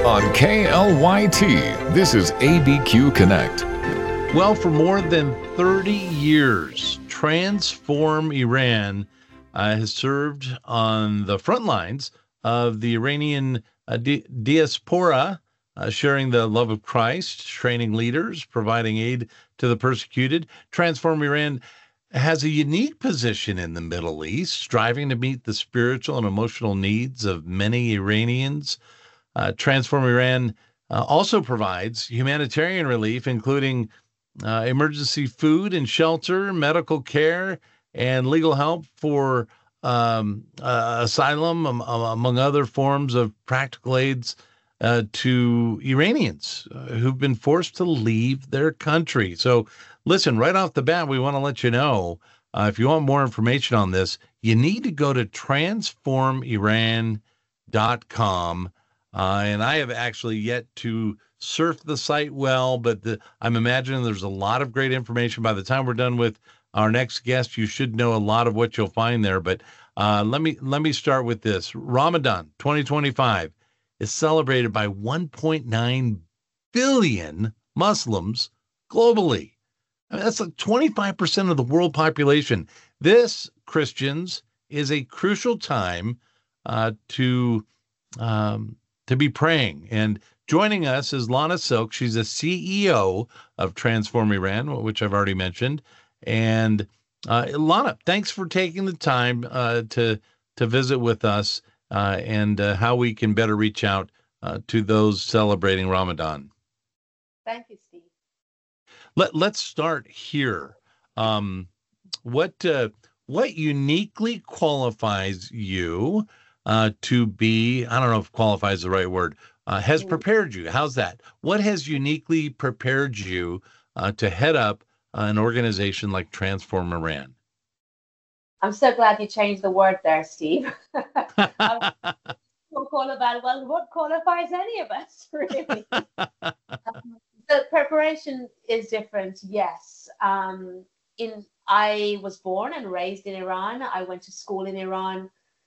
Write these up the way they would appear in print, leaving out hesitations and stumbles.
On KLYT, this is ABQ Connect. Well, for more than 30 years, Transform Iran has served on the front lines of the Iranian diaspora, sharing the love of Christ, training leaders, providing aid to the persecuted. Transform Iran has a unique position in the Middle East, striving to meet the spiritual and emotional needs of many Iranians. Transform Iran also provides humanitarian relief, including emergency food and shelter, medical care, and legal help for asylum, among other forms of practical aids to Iranians who've been forced to leave their country. So listen, right off the bat, we want to let you know, if you want more information on this, you need to go to transformiran.com. And I have actually yet to surf the site well, but I'm imagining there's a lot of great information. By the time we're done with our next guest, you should know a lot of what you'll find there. But let me start with this. Ramadan 2025 is celebrated by 1.9 billion Muslims globally. I mean, that's like 25% of the world population. This, Christians, is a crucial time to be praying. And joining us is Lana Silk. She's a CEO of Transform Iran, which I've already mentioned. And Lana, thanks for taking the time to visit with us and how we can better reach out to those celebrating Ramadan. Thank you, Steve. Let's start here. What uniquely qualifies you to be, I don't know if qualify is the right word, has prepared you? How's that? What has uniquely prepared you to head up an organization like Transform Iran? I'm so glad you changed the word there, Steve. All about, well, what qualifies any of us, really? The preparation is different, yes. I was born and raised in Iran. I went to school in Iran.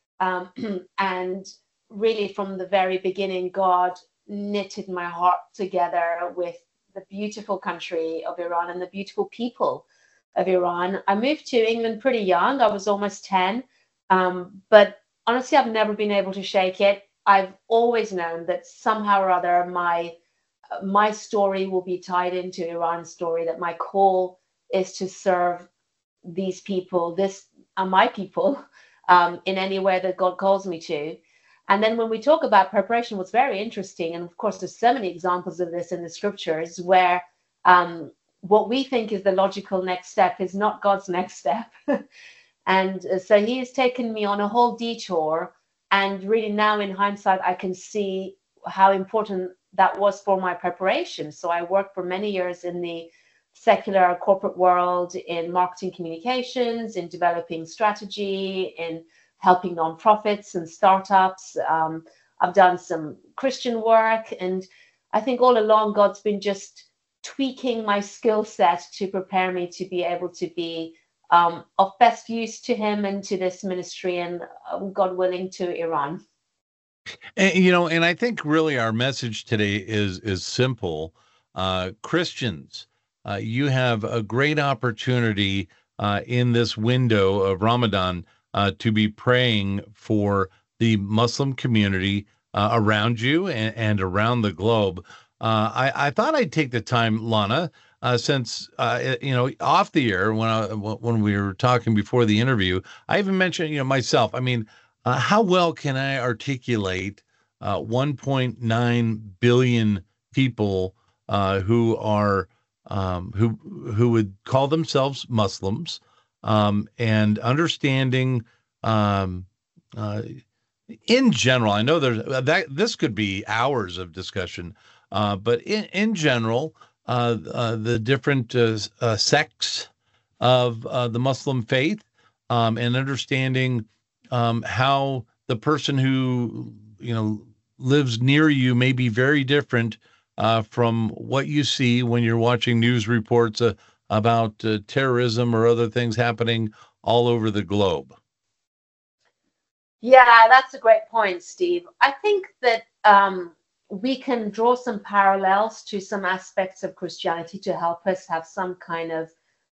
And really from the very beginning, God knitted my heart together with the beautiful country of Iran and the beautiful people of Iran. I moved to England pretty young. I was almost 10. But honestly, I've never been able to shake it. I've always known that somehow or other my story will be tied into Iran's story, that my call is to serve these people. This are my people. In any way that God calls me to. And then when we talk about preparation, what's very interesting, and of course there's so many examples of this in the scriptures, where what we think is the logical next step is not God's next step. And so he has taken me on a whole detour, and really now in hindsight, I can see how important that was for my preparation. So I worked for many years in the secular corporate world, in marketing communications, in developing strategy, in helping nonprofits and startups. I've done some Christian work, and I think all along God's been just tweaking my skill set to prepare me to be able to be of best use to him and to this ministry, and God willing, to Iran. And I think really our message today is simple. Christians, you have a great opportunity in this window of Ramadan to be praying for the Muslim community around you and around the globe. I thought I'd take the time, Lana, since off the air when we were talking before the interview, I even mentioned myself. I mean, how well can I articulate 1.9 billion people who are who would call themselves Muslims, and understanding in general. I know this could be hours of discussion, but in general, the different sects of the Muslim faith, and understanding how the person who lives near you may be very different from what you see when you're watching news reports about terrorism or other things happening all over the globe. Yeah, that's a great point, Steve. I think that we can draw some parallels to some aspects of Christianity to help us have some kind of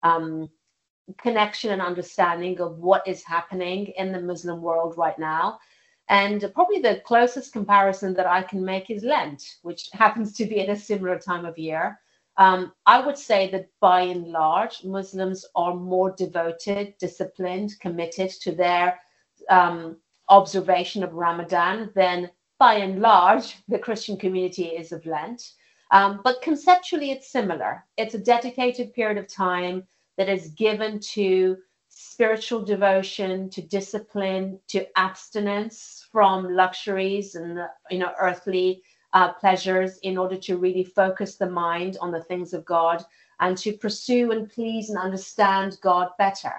connection and understanding of what is happening in the Muslim world right now. And probably the closest comparison that I can make is Lent, which happens to be at a similar time of year. I would say that by and large, Muslims are more devoted, disciplined, committed to their observation of Ramadan than by and large the Christian community is of Lent. But conceptually, it's similar. It's a dedicated period of time that is given to spiritual devotion, to discipline, to abstinence from luxuries and earthly pleasures, in order to really focus the mind on the things of God and to pursue and please and understand God better.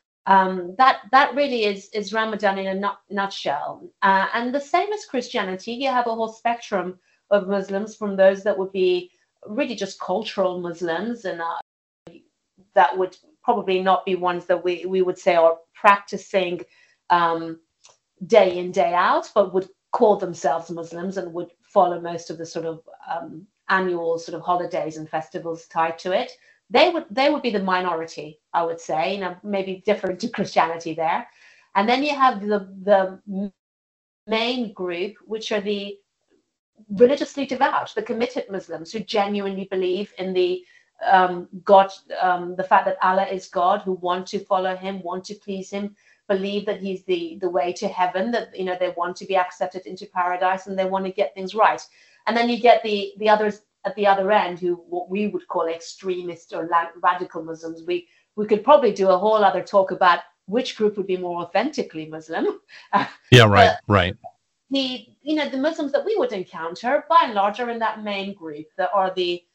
That really is Ramadan in a nutshell. And the same as Christianity, you have a whole spectrum of Muslims, from those that would be really just cultural Muslims, and that would probably not be ones that we would say are practicing day in, day out, but would call themselves Muslims and would follow most of the sort of annual sort of holidays and festivals tied to it. They would be the minority, I would say, maybe different to Christianity there. And then you have the main group, which are the religiously devout, the committed Muslims who genuinely believe in the God, the fact that Allah is God, who want to follow him, want to please him, believe that he's the way to heaven, that they want to be accepted into paradise, and they want to get things right. And then you get the others at the other end, who what we would call extremist or radical Muslims. We could probably do a whole other talk about which group would be more authentically Muslim. Yeah, right, right. The Muslims that we would encounter, by and large, are in that main group, that are the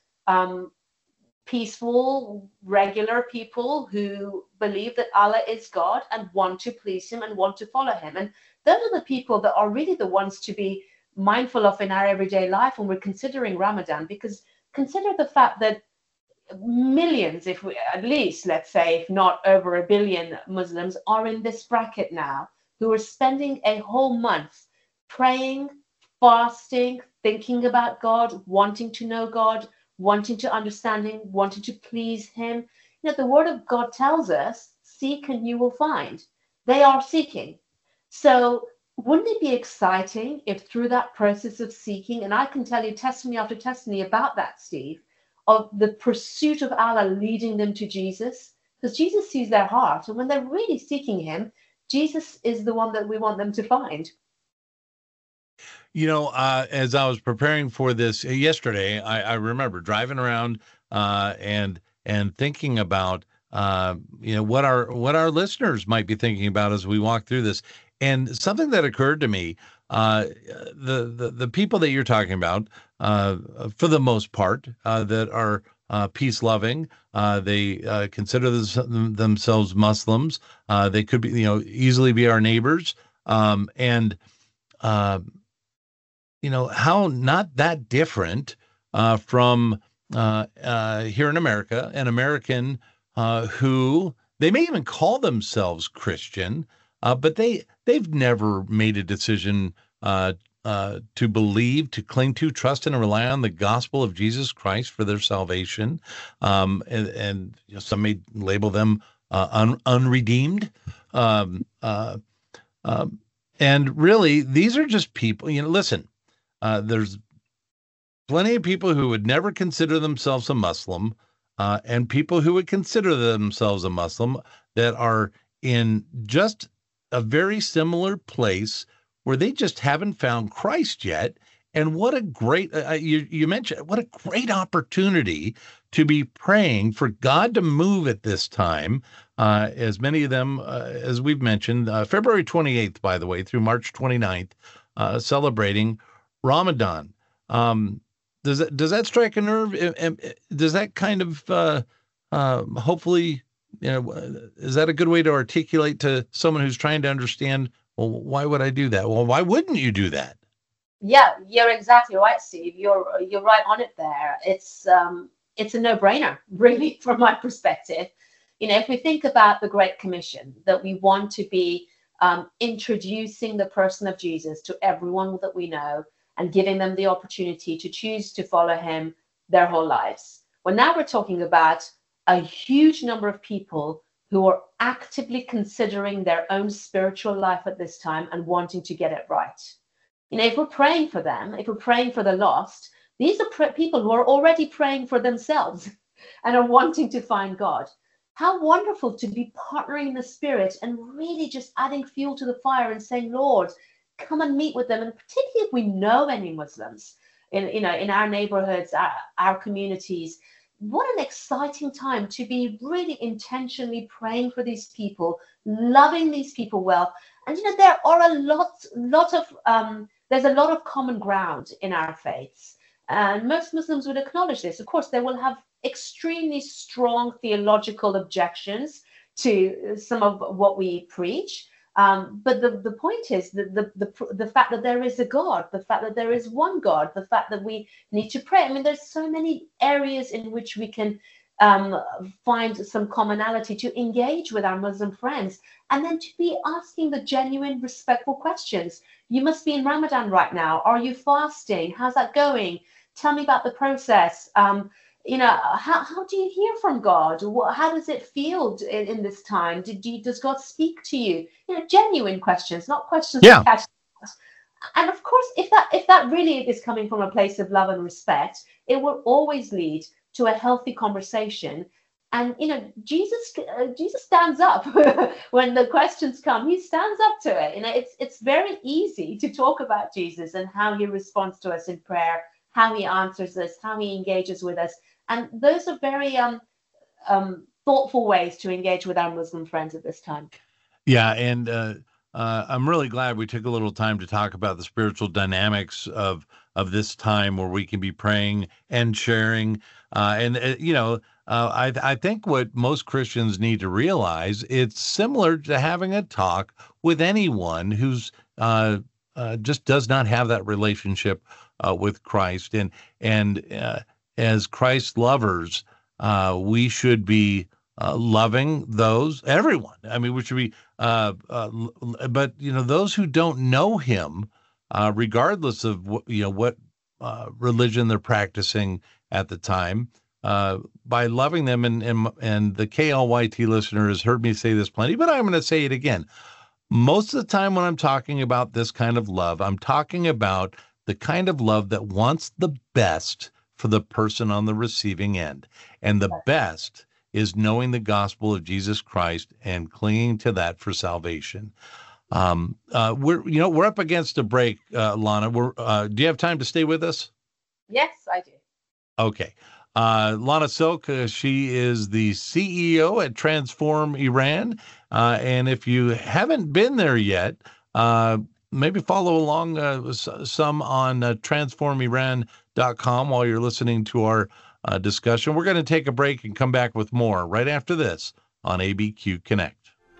peaceful, regular people who believe that Allah is God and want to please him and want to follow him. And those are the people that are really the ones to be mindful of in our everyday life when we're considering Ramadan, because consider the fact that millions, if we at least, let's say, if not over 1 billion Muslims are in this bracket now, who are spending a whole month praying, fasting, thinking about God, wanting to know God, wanting to understand him, wanting to please him. The word of God tells us, seek and you will find. They are seeking. So wouldn't it be exciting if through that process of seeking, and I can tell you testimony after testimony about that, Steve, of the pursuit of Allah leading them to Jesus, because Jesus sees their heart, and when they're really seeking him, Jesus is the one that we want them to find. As I was preparing for this yesterday, I remember driving around and thinking about what our listeners might be thinking about as we walk through this. And something that occurred to me, the people that you're talking about, for the most part, that are peace loving, they consider themselves Muslims. They could be, easily be our neighbors, and how not that different from here in America, an American who they may even call themselves Christian, but they've never made a decision to believe, to cling to, trust, and rely on the gospel of Jesus Christ for their salvation. And some may label them unredeemed. And really, these are just people. Listen. There's plenty of people who would never consider themselves a Muslim, and people who would consider themselves a Muslim that are in just a very similar place where they just haven't found Christ yet. And what a great, you mentioned, what a great opportunity to be praying for God to move at this time. As many of them, as we've mentioned, February 28th, by the way, through March 29th, celebrating Ramadan. Does that strike a nerve? Does that kind of hopefully, is that a good way to articulate to someone who's trying to understand, well, why would I do that? Well, why wouldn't you do that? Yeah, you're exactly right, Steve. You're right on it there. It's a no-brainer, really, from my perspective. If we think about the Great Commission, that we want to be introducing the person of Jesus to everyone that we know, and giving them the opportunity to choose to follow him their whole lives. Well, now we're talking about a huge number of people who are actively considering their own spiritual life at this time and wanting to get it right. If we're praying for them, if we're praying for the lost, these are people who are already praying for themselves and are wanting to find God. How wonderful to be partnering in the Spirit and really just adding fuel to the fire and saying, Lord, come and meet with them. And particularly if we know any Muslims in our neighborhoods, our communities, what an exciting time to be really intentionally praying for these people, loving these people well. And there are there's a lot of common ground in our faiths, and most Muslims would acknowledge this. Of course, they will have extremely strong theological objections to some of what we preach. But the point is the fact that there is a God, the fact that there is one God, the fact that we need to pray. I mean, there's so many areas in which we can find some commonality to engage with our Muslim friends, and then to be asking the genuine, respectful questions. You must be in Ramadan right now. Are you fasting? How's that going? Tell me about the process. How do you hear from God? How does it feel in this time? Does God speak to you? Genuine questions, not questions. Yeah. And of course, if that really is coming from a place of love and respect, it will always lead to a healthy conversation. And Jesus stands up when the questions come. He stands up to it. It's very easy to talk about Jesus and how he responds to us in prayer, how he answers us, how he engages with us. And those are very thoughtful ways to engage with our Muslim friends at this time. Yeah, and I'm really glad we took a little time to talk about the spiritual dynamics of this time where we can be praying and sharing. I think what most Christians need to realize, it's similar to having a talk with anyone who's just does not have that relationship with Christ. And as Christ lovers, we should be loving everyone. I mean, we should be, but those who don't know him, regardless of what religion they're practicing at the time, by loving them, and the KLYT listener has heard me say this plenty, but I'm going to say it again. Most of the time when I'm talking about this kind of love, I'm talking about the kind of love that wants the best for the person on the receiving end. And the best is knowing the gospel of Jesus Christ and clinging to that for salvation. We're up against a break, Lana. Do you have time to stay with us? Yes, I do. Okay. Lana Silk, she is the CEO at Transform Iran. And if you haven't been there yet, maybe follow along some on transformiran.com while you're listening to our discussion. We're going to take a break and come back with more right after this on ABQ Connect.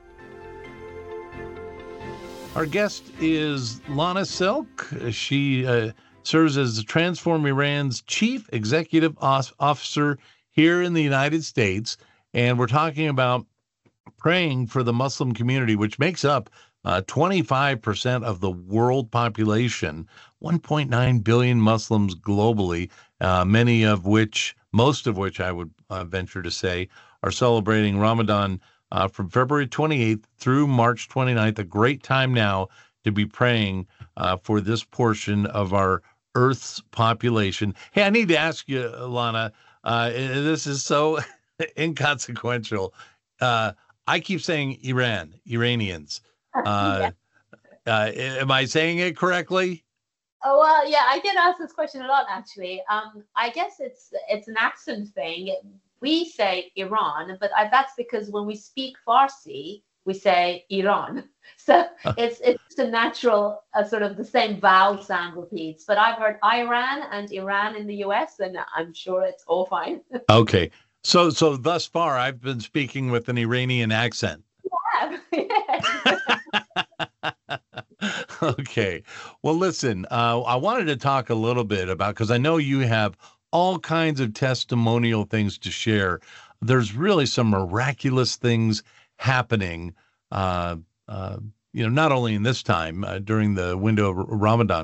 Our guest is Lana Silk. She serves as Transform Iran's Chief Executive Officer here in the United States. And we're talking about praying for the Muslim community, which makes up 25% of the world population, 1.9 billion Muslims globally, most of which I would venture to say are celebrating Ramadan from February 28th through March 29th, a great time now to be praying for this portion of our Earth's population. Hey, I need to ask you, Lana, this is so inconsequential. I keep saying Iranians. Yeah. Am I saying it correctly? Oh, well, yeah, I get asked this question a lot, actually. I guess it's an accent thing. We say Iran, but that's because when we speak Farsi, we say Iran. So it's a natural sort of the same vowel sound repeats. But I've heard Iran and Iran in the US, and I'm sure it's all fine. Okay. So thus far, I've been speaking with an Iranian accent. Yeah. Okay. Well, listen, I wanted to talk a little bit about, because I know you have all kinds of testimonial things to share. There's really some miraculous things happening, not only in this time during the window of Ramadan,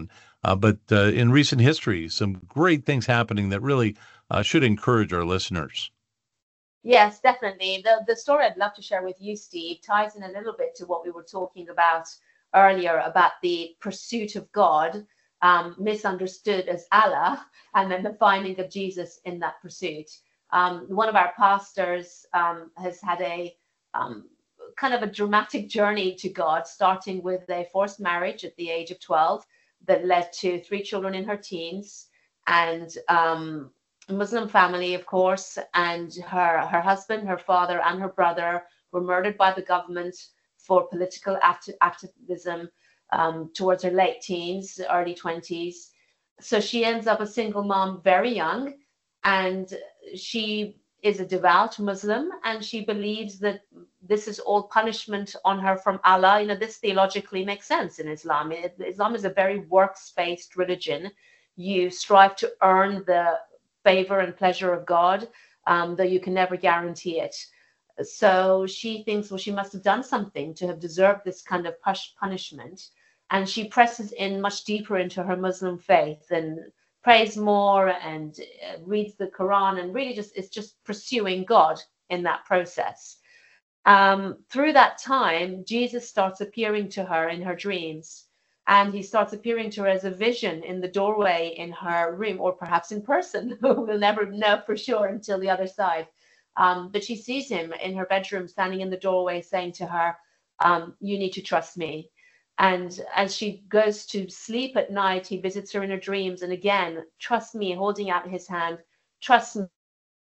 but in recent history, some great things happening that really should encourage our listeners. Yes, definitely. The story I'd love to share with you, Steve, ties in a little bit to what we were talking about earlier about the pursuit of God, misunderstood as Allah, and then the finding of Jesus in that pursuit. One of our pastors has had a kind of a dramatic journey to God, starting with a forced marriage at the age of 12 that led to 3 children in her teens, and Muslim family, of course, and her husband, her father, and her brother were murdered by the government for political activism towards her late teens, early 20s. So she ends up a single mom very young, and she is a devout Muslim, and she believes that this is all punishment on her from Allah. You know, this theologically makes sense in Islam. Islam is a very works-based religion. You strive to earn the favor and pleasure of God, though you can never guarantee it. So she thinks, well, she must have done something to have deserved this kind of punishment. And she presses in much deeper into her Muslim faith and prays more and reads the Quran, and really is just pursuing God in that process. Through that time, Jesus starts appearing to her in her dreams. And he starts appearing to her as a vision in the doorway in her room, or perhaps in person. We'll never know for sure until the other side. But she sees him in her bedroom, standing in the doorway, saying to her, you need to trust me. And as she goes to sleep at night, he visits her in her dreams. And again, trust me, holding out his hand, trust me,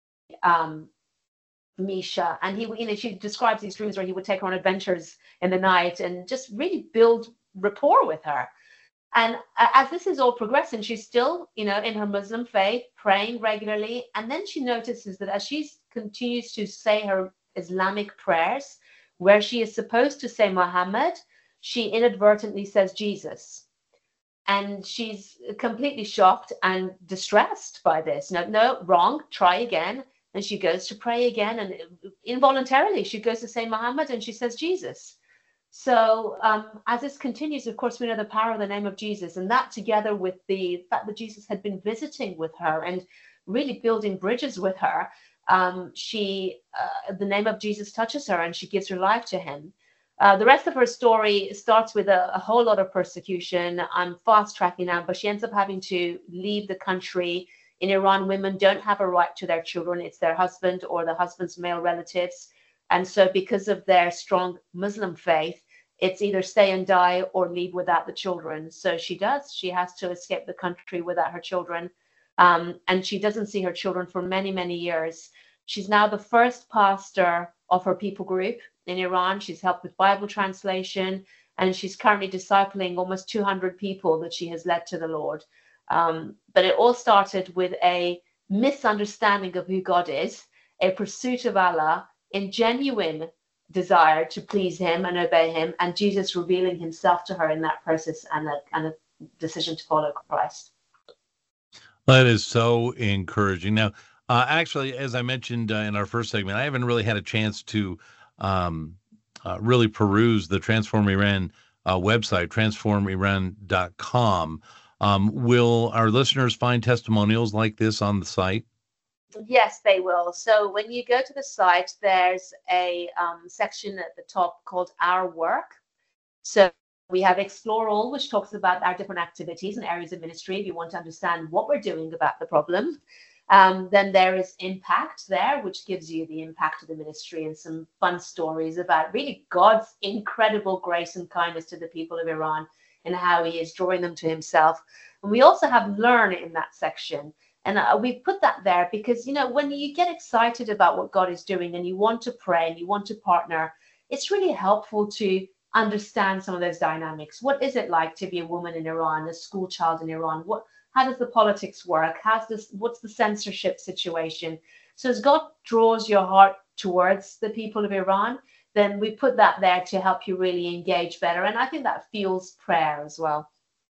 Misha. And she describes these dreams where he would take her on adventures in the night and just really build rapport with her. And as this is all progressing, she's still, in her Muslim faith, praying regularly. And then she notices that as she continues to say her Islamic prayers, where she is supposed to say Muhammad, she inadvertently says Jesus. And she's completely shocked and distressed by this. No, wrong, try again. And she goes to pray again. And involuntarily, she goes to say Muhammad and she says Jesus. So as this continues, of course, we know the power of the name of Jesus, and that together with the fact that Jesus had been visiting with her and really building bridges with her, the name of Jesus touches her and she gives her life to him. The rest of her story starts with a whole lot of persecution. I'm fast tracking now, but she ends up having to leave the country. In Iran, women don't have a right to their children. It's their husband or the husband's male relatives. And so because of their strong Muslim faith, it's either stay and die or leave without the children. So she does. She has to escape the country without her children. And she doesn't see her children for many, many years. She's now the first pastor of her people group in Iran. She's helped with Bible translation, and she's currently discipling almost 200 people that she has led to the Lord. But it all started with a misunderstanding of who God is, a pursuit of Allah, in genuine desire to please him and obey him, and Jesus revealing himself to her in that process, and a decision to follow Christ. That is so encouraging. Now, actually, as I mentioned in our first segment, I haven't really had a chance to really peruse the Transform Iran website, transformiran.com. Will our listeners find testimonials like this on the site? Yes, they will. So when you go to the site, there's a section at the top called Our Work. So we have Explore All, which talks about our different activities and areas of ministry if you want to understand what we're doing about the problem. Then there is Impact there, which gives you the impact of the ministry and some fun stories about really God's incredible grace and kindness to the people of Iran and how he is drawing them to himself. And we also have Learn in that section. And we put that there because, when you get excited about what God is doing and you want to pray and you want to partner, it's really helpful to understand some of those dynamics. What is it like to be a woman in Iran, a school child in Iran? How does the politics work? What's the censorship situation? So as God draws your heart towards the people of Iran, then we put that there to help you really engage better. And I think that fuels prayer as well.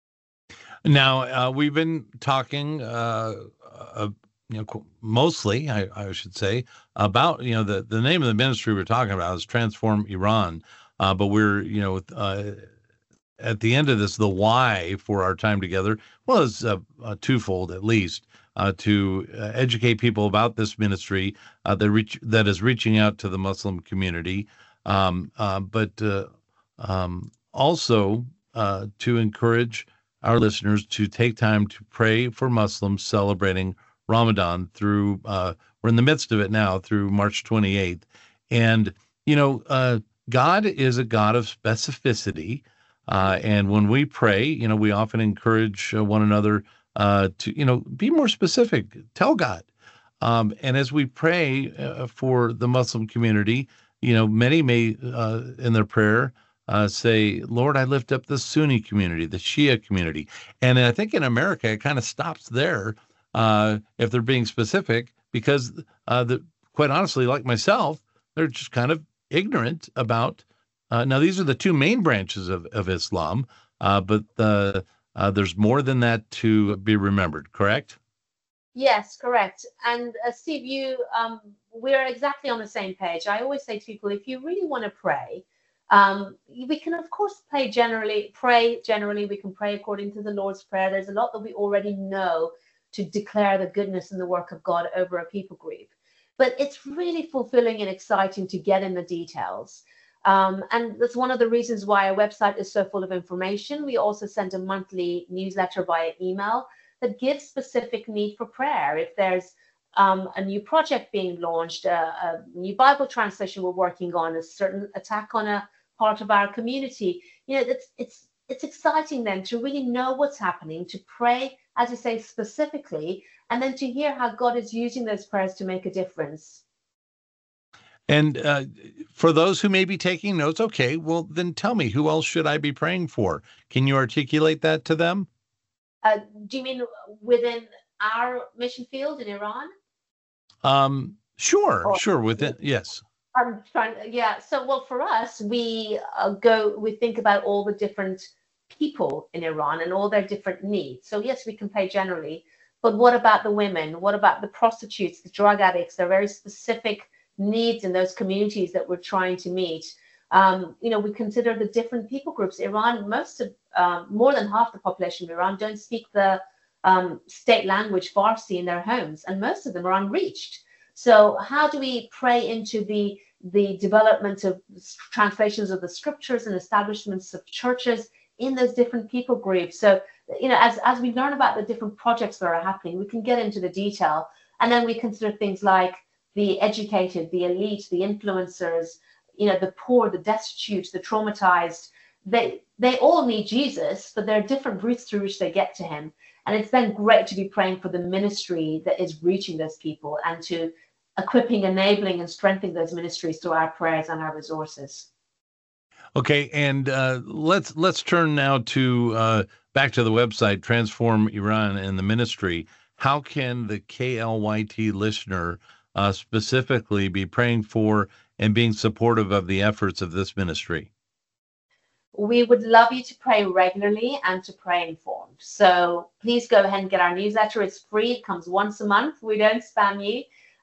Now, we've been talking, mostly, I should say, about, the name of the ministry we're talking about is Transform Iran. But we're, at the end of this, the why for our time together was twofold, at least, to educate people about this ministry that is reaching out to the Muslim community, but also to encourage our listeners to take time to pray for Muslims celebrating Ramadan through, we're in the midst of it now, through March 28th. And, God is a God of specificity. And when we pray, we often encourage one another to, be more specific, tell God. And as we pray for the Muslim community, many may, in their prayer, say, Lord, I lift up the Sunni community, the Shia community. And I think in America, it kind of stops there if they're being specific, because quite honestly, like myself, they're just kind of ignorant about. Now, these are the two main branches of Islam, but there's more than that to be remembered, correct? Yes, correct. And Steve, we're exactly on the same page. I always say to people, if you really want to pray, we can, of course, pray generally. We can pray according to the Lord's Prayer. There's a lot that we already know to declare the goodness and the work of God over a people group. But it's really fulfilling and exciting to get in the details. And that's one of the reasons why our website is so full of information. We also send a monthly newsletter via email that gives specific need for prayer. If there's a new project being launched, a new Bible translation we're working on, a certain attack on a part of our community, it's exciting then to really know what's happening, to pray, as you say, specifically, and then to hear how God is using those prayers to make a difference. And for those who may be taking notes, okay, well, then tell me, who else should I be praying for? Can you articulate that to them? Do you mean within our mission field in Iran? Sure. Within, yes. I'm trying. Yeah. So, well, for us, we think about all the different people in Iran and all their different needs. So, yes, we can pray generally, but what about the women? What about the prostitutes, the drug addicts? There are very specific needs in those communities that we're trying to meet. We consider the different people groups. Iran, more than half the population of Iran don't speak the state language Farsi in their homes, and most of them are unreached. So how do we pray into the development of translations of the scriptures and establishments of churches in those different people groups? So, as we learn about the different projects that are happening, we can get into the detail, and then we consider things like the educated, the elite, the influencers, the poor, the destitute, the traumatized. They all need Jesus, but there are different routes through which they get to him. And it's then great to be praying for the ministry that is reaching those people and to equipping, enabling, and strengthening those ministries through our prayers and our resources. Okay, and let's turn now to back to the website, Transform Iran and the Ministry. How can the KLYT listener specifically be praying for and being supportive of the efforts of this ministry? We would love you to pray regularly and to pray informed. So please go ahead and get our newsletter. It's free. It comes once a month. We don't spam you.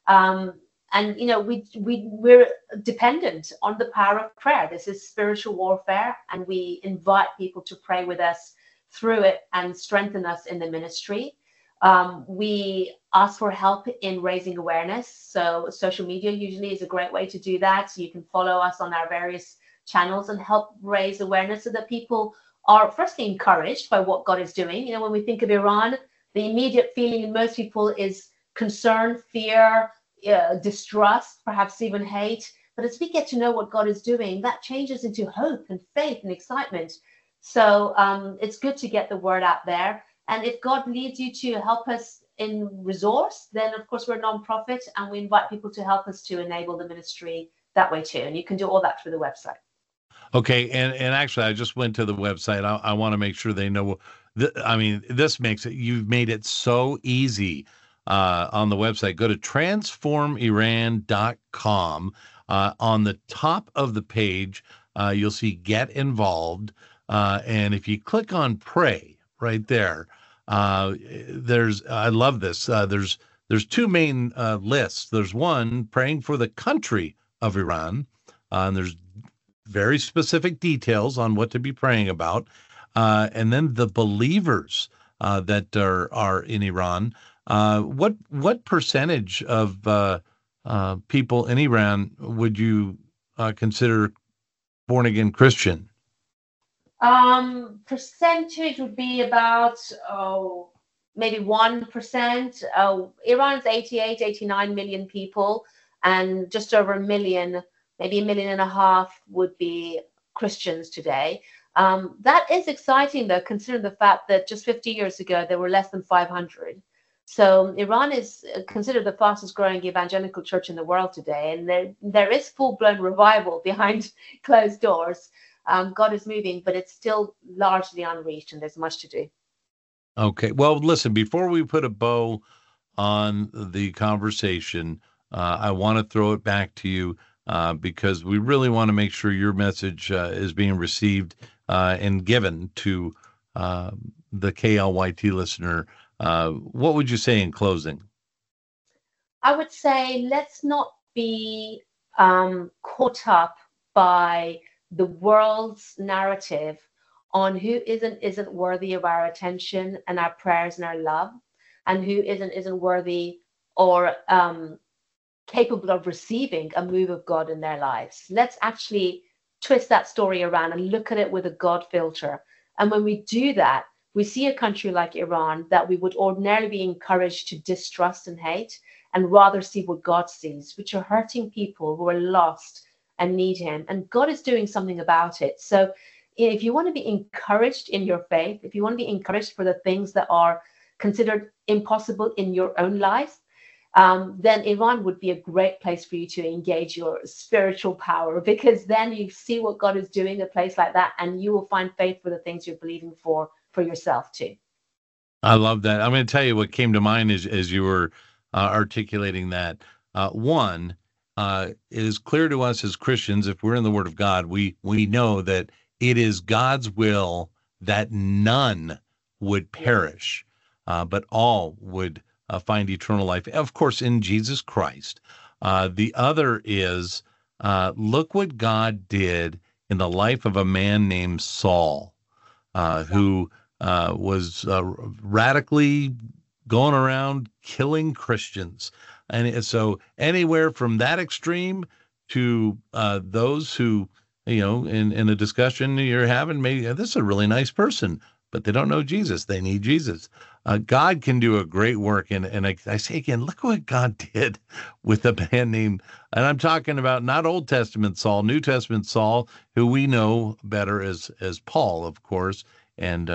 We're dependent on the power of prayer. This is spiritual warfare, and we invite people to pray with us through it and strengthen us in the ministry. We ask for help in raising awareness. So social media usually is a great way to do that. So you can follow us on our various channels and help raise awareness so that people are firstly encouraged by what God is doing. When we think of Iran, the immediate feeling in most people is concern, fear, distrust, perhaps even hate. But as we get to know what God is doing, that changes into hope and faith and excitement. So it's good to get the word out there. And if God leads you to help us in resource, then of course we're a nonprofit, and we invite people to help us to enable the ministry that way too. And you can do all that through the website. Okay, and actually, I just went to the website. I want to make sure they know. This makes it. You've made it so easy on the website. Go to transformiran.com. On the top of the page, you'll see Get Involved, and if you click on Pray right there, I love this. There's two main lists. There's one praying for the country of Iran, and there's very specific details on what to be praying about. And then the believers that are in Iran. What percentage of people in Iran would you consider born again Christian? Percentage would be about maybe 1%. Iran's 88, 89 million people, and just over a million, maybe 1.5 million would be Christians today. That is exciting, though, considering the fact that just 50 years ago there were less than 500. So Iran is considered the fastest growing evangelical church in the world today, and there is full-blown revival behind closed doors. God is moving, but it's still largely unreached, and there's much to do. Okay. Well, listen, before we put a bow on the conversation, I want to throw it back to you because we really want to make sure your message is being received and given to the KLYT listener. What would you say in closing? I would say let's not be caught up by the world's narrative on who isn't worthy of our attention and our prayers and our love, and who isn't worthy or capable of receiving a move of God in their lives. Let's actually twist that story around and look at it with a God filter. And when we do that, we see a country like Iran that we would ordinarily be encouraged to distrust and hate, and rather see what God sees, which are hurting people who are lost and need him. And God is doing something about it. So if you want to be encouraged in your faith, if you want to be encouraged for the things that are considered impossible in your own life, then Iran would be a great place for you to engage your spiritual power, because then you see what God is doing in a place like that, and you will find faith for the things you're believing for yourself too. I love that. I'm going to tell you what came to mind as you were articulating that. One, it is clear to us as Christians, if we're in the Word of God, we know that it is God's will that none would perish, but all would find eternal life, of course, in Jesus Christ. The other is, look what God did in the life of a man named Saul, who was radically going around killing Christians. And so anywhere from that extreme to those who, in a discussion you're having, maybe this is a really nice person, but they don't know Jesus. They need Jesus. God can do a great work. And I say again, look what God did with a man named, and I'm talking about not Old Testament Saul, New Testament Saul, who we know better as Paul, of course. And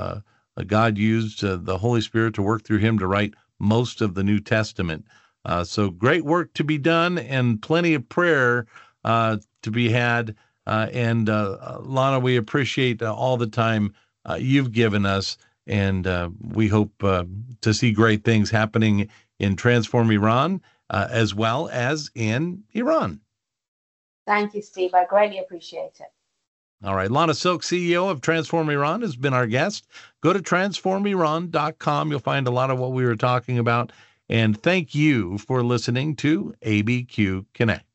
God used the Holy Spirit to work through him to write most of the New Testament. So great work to be done, and plenty of prayer to be had. And Lana, we appreciate all the time you've given us, and we hope to see great things happening in Transform Iran as well as in Iran. Thank you, Steve. I greatly appreciate it. All right. Lana Silk, CEO of Transform Iran, has been our guest. Go to transformiran.com. You'll find a lot of what we were talking about. And thank you for listening to ABQ Connect.